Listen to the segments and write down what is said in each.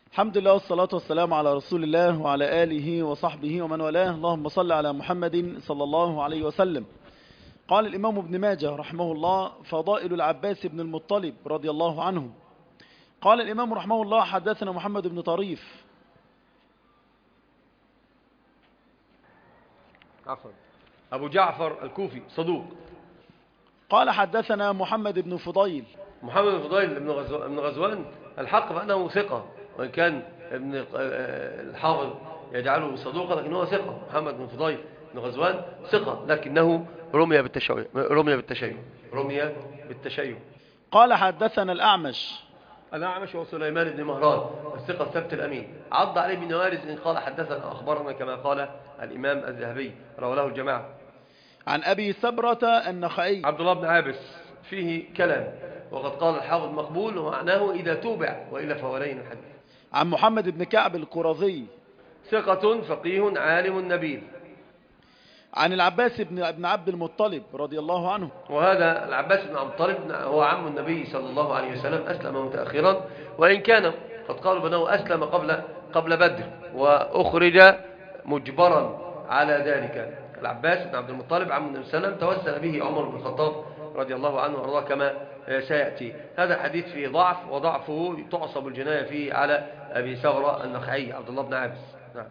الحمد لله والصلاة والسلام على رسول الله وعلى آله وصحبه ومن والاه. اللهم صل على محمد صلى الله عليه وسلم. قال الإمام ابن ماجه رحمه الله: فضائل العباس بن المطلب رضي الله عنه. قال الإمام رحمه الله: حدثنا محمد بن طريف. عفوا. أبو جعفر الكوفي صدوق. قال حدثنا محمد بن فضيل. محمد بن فضيل بن غزوان الحق فأنه ثقة، وإن كان ابن الحافظ يجعله صدوقا لكن هو ثقة. محمد بن فضيل بن غزوان ثقة، لكنه رمي بالتشيع. قال حدثنا الأعمش هو سليمان بن مهران الثقة الثبت الأمين. عض عليه بن وارث إن قال حدثنا أخبرنا كما قال الإمام الذهبي، رواه له الجماعة. عن أبي سبرة النخعي. عبد الله بن عابس فيه كلام، وقد قال الحافظ مقبول ومعناه إذا توبع، وإلا فهو لين الحديث. عن محمد بن كعب القرظي ثقة فقيه عالم نبيل. عن العباس بن عبد المطلب رضي الله عنه. وهذا العباس بن عبد المطلب هو عم النبي صلى الله عليه وسلم، أسلم متأخرا، وإن كان قد قالوا بأنه أسلم قبل بدر وأخرج مجبرا على ذلك. العباس بن عبد المطلب عم النبي صلى الله عليه وسلم توسل به عمر بن الخطاب رضي الله عنه وارضاه كما سيأتي. هذا الحديث فيه ضعف، وضعفه تعصب الجناية فيه على أبي ثغرة النخعي عبد الله بن عابس. نعم.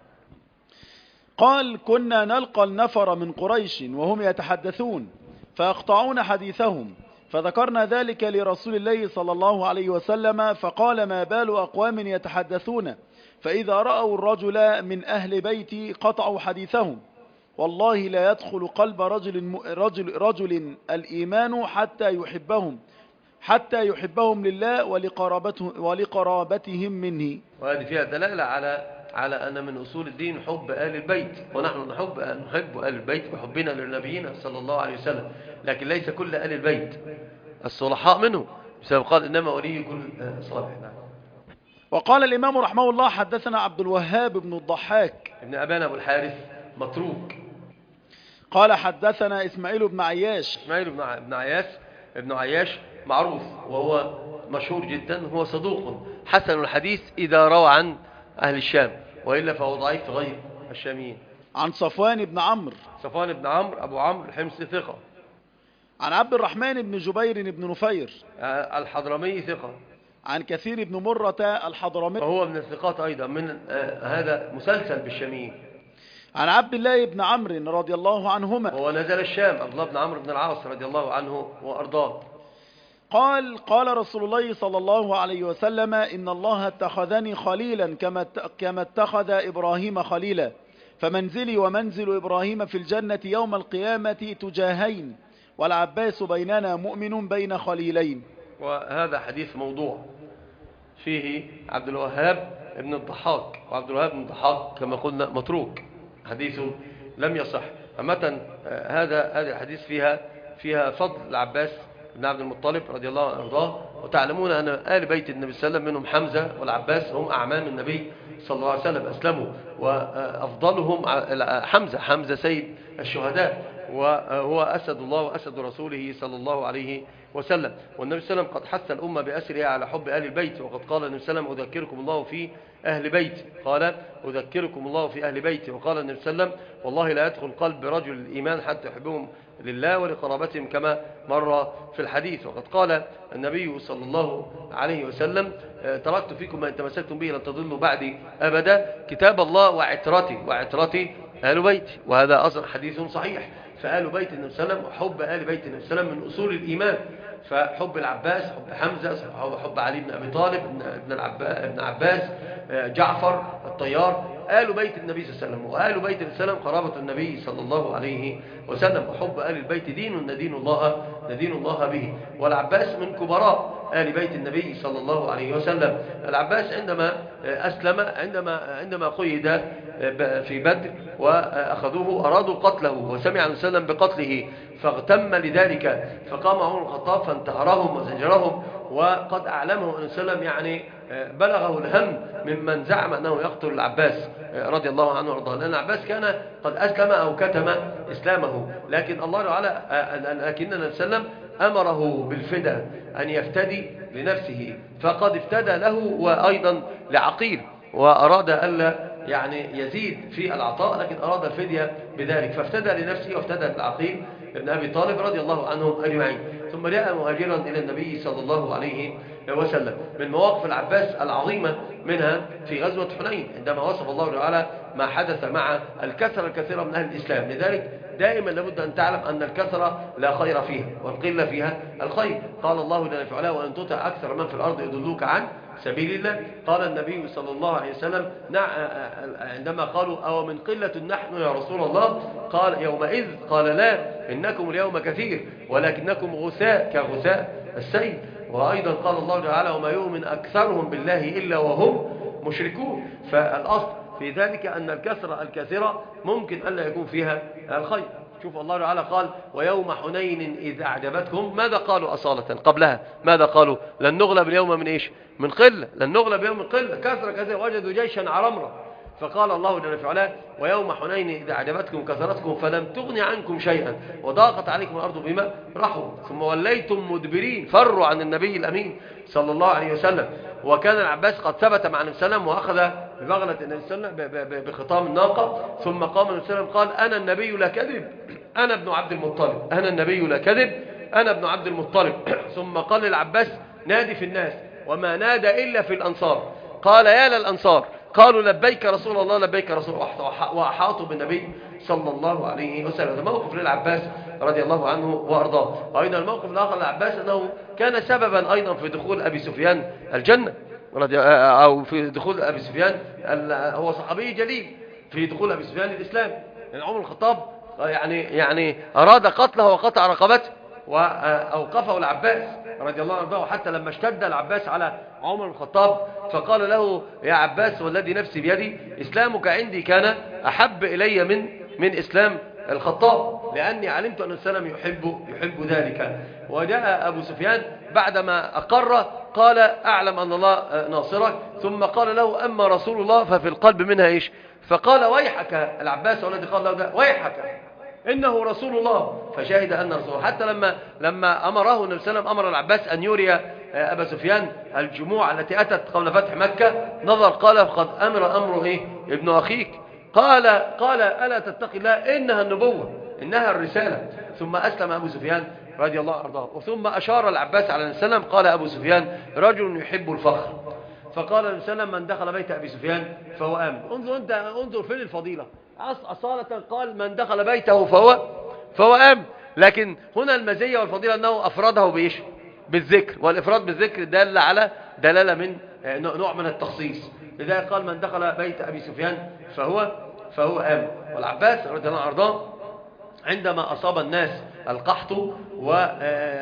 قال: كنا نلقى النفر من قريش وهم يتحدثون فيقطعون حديثهم، فذكرنا ذلك لرسول الله صلى الله عليه وسلم، فقال: ما بال أقوام يتحدثون فإذا رأوا الرجل من أهل بيتي قطعوا حديثهم، والله لا يدخل قلب رجل الإيمان حتى يحبهم لله ولقرابتهم منه. وهذه فيها دلالة على أن من أصول الدين حب آل البيت، ونحن نحب آل البيت بحبنا للنبيين صلى الله عليه وسلم، لكن ليس كل آل البيت الصلحاء منه، بسبب قال إنما ولي كل صالح. وقال الإمام رحمه الله: حدثنا عبد الوهاب بن الضحاك ابن أبان أبو الحارث متروك. قال حدثنا إسماعيل بن عياش. إسماعيل ابن عياش معروف وهو مشهور جدا، هو صدوق حسن الحديث إذا روى عن أهل الشام، وإلا فهو ضعيف غير الشاميين. عن صفوان بن عمرو أبو عمرو الحمصي ثقة. عن عبد الرحمن بن جبير بن نفير الحضرمي ثقة. عن كثير بن مرة الحضرمي وهو من الثقات أيضا، من هذا مسلسل بالشاميين. عن عبد الله بن عمرو رضي الله عنهما، هو نزل الشام، عبد الله بن عمرو بن العاص رضي الله عنه وأرضاه. قال رسول الله صلى الله عليه وسلم: إن الله اتخذني خليلا كما اتخذ إبراهيم خليلا، فمنزلي ومنزل إبراهيم في الجنة يوم القيامة تجاهين، والعباس بيننا مؤمن بين خليلين. وهذا حديث موضوع فيه عبد الوهاب بن الضحاك، وعبد الوهاب بن الضحاك كما قلنا متروك، حديث لم يصح. أمة هذا الحديث فيها فضل العباس بن عبد المطلب رضي الله عنه وارضاه. وتعلمون أن آل بيت النبي صلى الله عليه وسلم منهم حمزة والعباس هم أعمام النبي صلى الله عليه وسلم، أسلموا، وأفضلهم حمزة سيد الشهداء، وهو أسد الله وأسد رسوله صلى الله عليه وسلم. والنبي صلى الله عليه وسلم قد حث الأمة بأسرها على حب آل البيت، وقد قال النبي صلى الله عليه وسلم: أذكركم الله في أهل بيتي. قال: أذكركم الله في أهل بيتي. وقال النبي صلى الله عليه وسلم: والله لا يدخل قلب رجل الإيمان حتى يحبهم لله ولقرابتهم، كما مر في الحديث. وقد قال النبي صلى الله عليه وسلم: تركت فيكم ما إن تمسكتم به لن تضلوا بعدي أبدا، كتاب الله وعترتي آل بيتي. وهذا أصلا حديث صحيح. فآل بيت النبي صلى الله عليه وسلم وحب آل بيت النبي صلى الله عليه وسلم من أصول الإيمان. فحب العباس، حب حمزة، حب علي بن أبي طالب، ابن عباس، جعفر الطيار، آل بيت النبي صلى الله عليه وسلم. وآل بيت النبي صلى الله عليه وسلم قرابة النبي صلى الله عليه وسلم. وحب آل البيت دين ندين الله به. والعباس من كبراء آل بيت النبي صلى الله عليه وسلم. العباس عندما أسلم، عندما قيد في بدر وأخذوه أرادوا قتله، وسمع النبي صلى الله عليه وسلم بقتله فاغتم لذلك، فقام عمر بن الخطاب فانتهرهم وزجرهم، وقد أعلمه النبي صلى الله عليه وسلم، يعني بلغه الهم ممن زعم أنه يقتل العباس رضي الله عنه وارضاه، لأن العباس كان قد أسلم أو كتم إسلامه، لكن الله تعالى لكن النبي صلى الله عليه وسلم أمره بالفداء أن يفتدي لنفسه، فقد افتدى له وأيضا لعقيل، وأراد ألا يعني يزيد في العطاء، لكن أراد الفدية بذلك، فافتدى لنفسه وافتدى لعقيل ابن أبي طالب رضي الله عنهم أجمعين. ثم جاء مهاجرا إلى النبي صلى الله عليه وسلم. من مواقف العباس العظيمة منها في غزوة حنين، عندما وصف الله تعالى ما حدث مع الكثرة الكثيرة من أهل الإسلام. لذلك دائما لابد أن تعلم أن الكثرة لا خير فيها والقلة فيها الخير. قال الله جل وعلا: وأن تطع أكثر من في الأرض يضلوك عن سبيل الله. قال النبي صلى الله عليه وسلم عندما قالوا: أو من قلة نحن يا رسول الله؟ قال يومئذ قال: لا، إنكم اليوم كثير ولكنكم غثاء كغثاء السيل. وأيضا قال الله تعالى: وما يؤمن أكثرهم بالله إلا وهم مشركون. فالأصل في ذلك أن الكثرة الكثيرة ممكن ألا يكون فيها الخير. شوف الله تعالى قال: ويوم حنين إذ أعجبتكم. ماذا قالوا أصالة قبلها؟ ماذا قالوا؟ لن نغلب اليوم من إيش؟ من قلة. لن نغلب اليوم من قلة، كثرة كثيرة، وجدوا جيشا عرمرا. فقال الله جل وعلا: ويوم حنين إذ أعجبتكم كثرتكم فلم تغن عنكم شيئا وضاقت عليكم الأرض بما رحبوا ثم وليتم مدبرين. فروا عن النبي الأمين صلى الله عليه وسلم. وكان العباس قد ثبت مع النبي صلى الله عليه وسلم وأخذ ببغلة النبي صلى الله عليه وسلم بخطام الناقة، ثم قام النبي صلى الله عليه وسلم قال: أنا النبي لا كذب، أنا ابن عبد المطلب، أنا النبي لا كذب، أنا ابن عبد المطلب. ثم قال للعباس: نادي في الناس، وما نادى إلا في الأنصار. قال: يا للأنصار، قالوا: لبيك رسول الله، لبيك رسول الله، وأحاطوا بالنبي صلى الله عليه وسلم. هذا موقف للعباس رضي الله عنه وأرضاه. وأيضا الموقف الآخر للعباس أنه كان سببا أيضا في دخول أبي سفيان الجنة، أو في دخول أبي سفيان، هو صحابي جليل، في دخول أبي سفيان الإسلام. يعني عمر الخطاب يعني أراد قتله وقطع رقبته، وأوقفه العباس رضي الله عنه. وحتى لما اشتد العباس على عمر الخطاب فقال له: يا عباس والذي نفسي بيدي إسلامك عندي كان أحب إلي من إسلام الخطاب، لأني علمت أن السلام يحب ذلك. وجاء أبو سفيان بعدما أقر قال: أعلم أن الله ناصرك. ثم قال له: أما رسول الله ففي القلب منها إيش؟ فقال: ويحك. العباس والذي قال له ده: ويحك إنه رسول الله. فشاهد أن رسول الله. حتى لما أمره النبي صلى الله عليه وسلم، أمر العباس أن يري أبا سفيان الجموع التي أتت قبل فتح مكة، نظر قال: قد أمر إيه ابن أخيك. قال: ألا تتقي الله، إنها النبوة، إنها الرسالة. ثم أسلم أبو سفيان رضي الله عنه. وثم أشار العباس على النبي صلى الله عليه وسلم قال أبو سفيان: رجل يحب الفخر. فقال النبي صلى الله عليه وسلم: من دخل بيت أبي سفيان فهو آمن. انظر فين الفضيلة. أصالة قال: من دخل بيته فهو آمن. لكن هنا المزية والفضيلة أنه أفرده بإيش؟ بالذكر. والإفراد بالذكر دل على دلالة من نوع من التخصيص. لذلك قال: من دخل بيت أبي سفيان فهو آمن. والعباس رضي الله عنه عندما أصاب الناس القحط وجف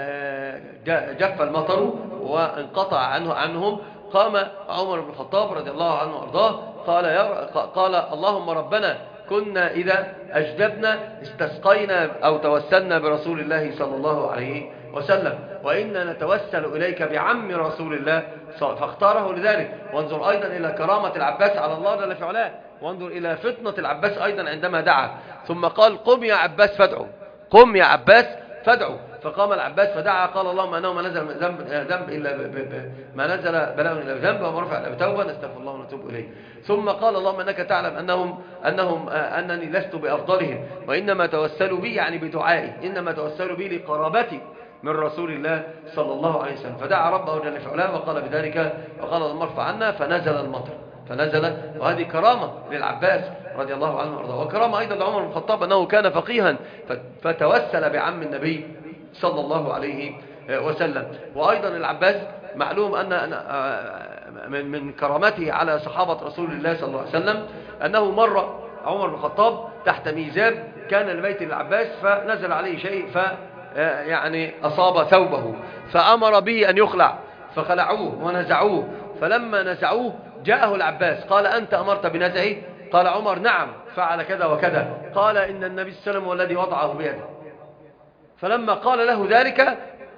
المطر وانقطع عنهم، قام عمر بن الخطاب رضي الله عنه وارضاه قال: اللهم ربنا كنا إذا أجدبنا استسقينا أو توسلنا برسول الله صلى الله عليه وسلم، وإنا نتوسل إليك بعم رسول الله. فاختاره لذلك. وانظر أيضا إلى كرامة العباس على الله جل في علاه، وانظر إلى فطنة العباس أيضا عندما دعا. ثم قال: قم يا عباس فادعو، قم يا عباس فادعو. فقام العباس فدعا، قال: اللهم انه ما نزل ذنب الا ما نزل بلاء الا بذنب، وما رفع الا بتوبه، نستغفر الله ونتوب اليه. ثم قال: اللهم انك تعلم انني لست بافضلهم، وانما توسلوا بي، يعني بدعائي، انما توسلوا بي لقرابتي من رسول الله صلى الله عليه وسلم. فدعا ربه جل في علاه وقال بذلك، وقال: اللهم ارفع عنا، فنزل المطر. وهذه كرامة للعباس رضي الله عنه وارضاه. وكرامة أيضا لعمر بن الخطاب أنه كان فقيها فتوسل بعم النبي صلى الله عليه وسلم. وأيضا العباس معلوم أن من كرامته على صحابة رسول الله صلى الله عليه وسلم أنه مر عمر بن الخطاب تحت ميزاب كان لبيت العباس، فنزل عليه شيء يعني أصاب ثوبه، فأمر به أن يخلع، فخلعوه ونزعوه. فلما نزعوه جاءه العباس قال: أنت أمرت بنزعه؟ قال عمر: نعم، فعل كذا وكذا. قال: إن النبي صلى الله عليه وسلم هو الذي وضعه بيده. فلمما قال له ذلك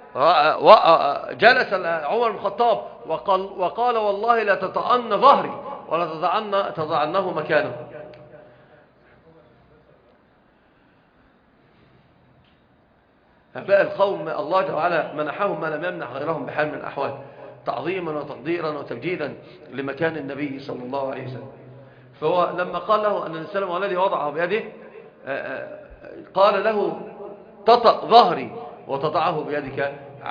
جلس عمر بن الخطاب وقال: والله لا تطعن ظهري ولا تضعنه مكانه. هؤلاء القوم الله جل وعلا منحهم ما لم يمنح غيرهم بحال من الأحوال، تعظيما وتقديرا وتمجيدا لمكان النبي صلى الله عليه وسلم. فهو لما قال له أن السلام والذي وضعه بيده قال له تطأ ظهري وتضعه بيدك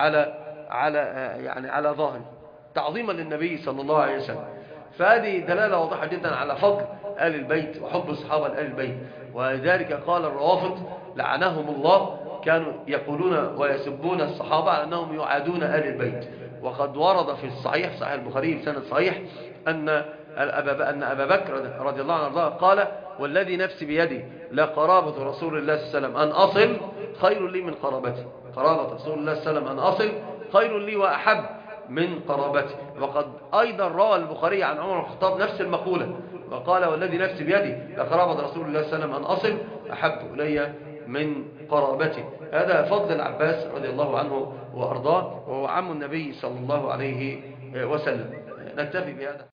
على ظهري، تعظيما للنبي صلى الله عليه وسلم. فهذه دلالة واضحة جدا على فضل آل البيت وحب الصحابة لآل البيت. ولذلك قال الروافض لعنهم الله كانوا يقولون ويسبون الصحابة على أنهم يعادون آل البيت. وقد ورد في الصحيح صحيح البخاري بسند صحيح أن أبا بكر رضي الله عنه قال والذي نفسي بيدي لقرابة رسول الله صلى الله عليه وسلم أن أصل خير لي من قرابتي، قرابة رسول الله صلى الله عليه وسلم أن أصل خير لي وأحب من قرابتي. وقد أيضا روى البخاري عن عمر بن الخطاب نفس المقولة وقال والذي نفسي بيدي لقرابة رسول الله صلى الله عليه وسلم أن أصل أحب إلي من قرابتي. هذا فضل العباس رضي الله عنه وأرضاه، وهو عم النبي صلى الله عليه وسلم. نكتفي بهذا.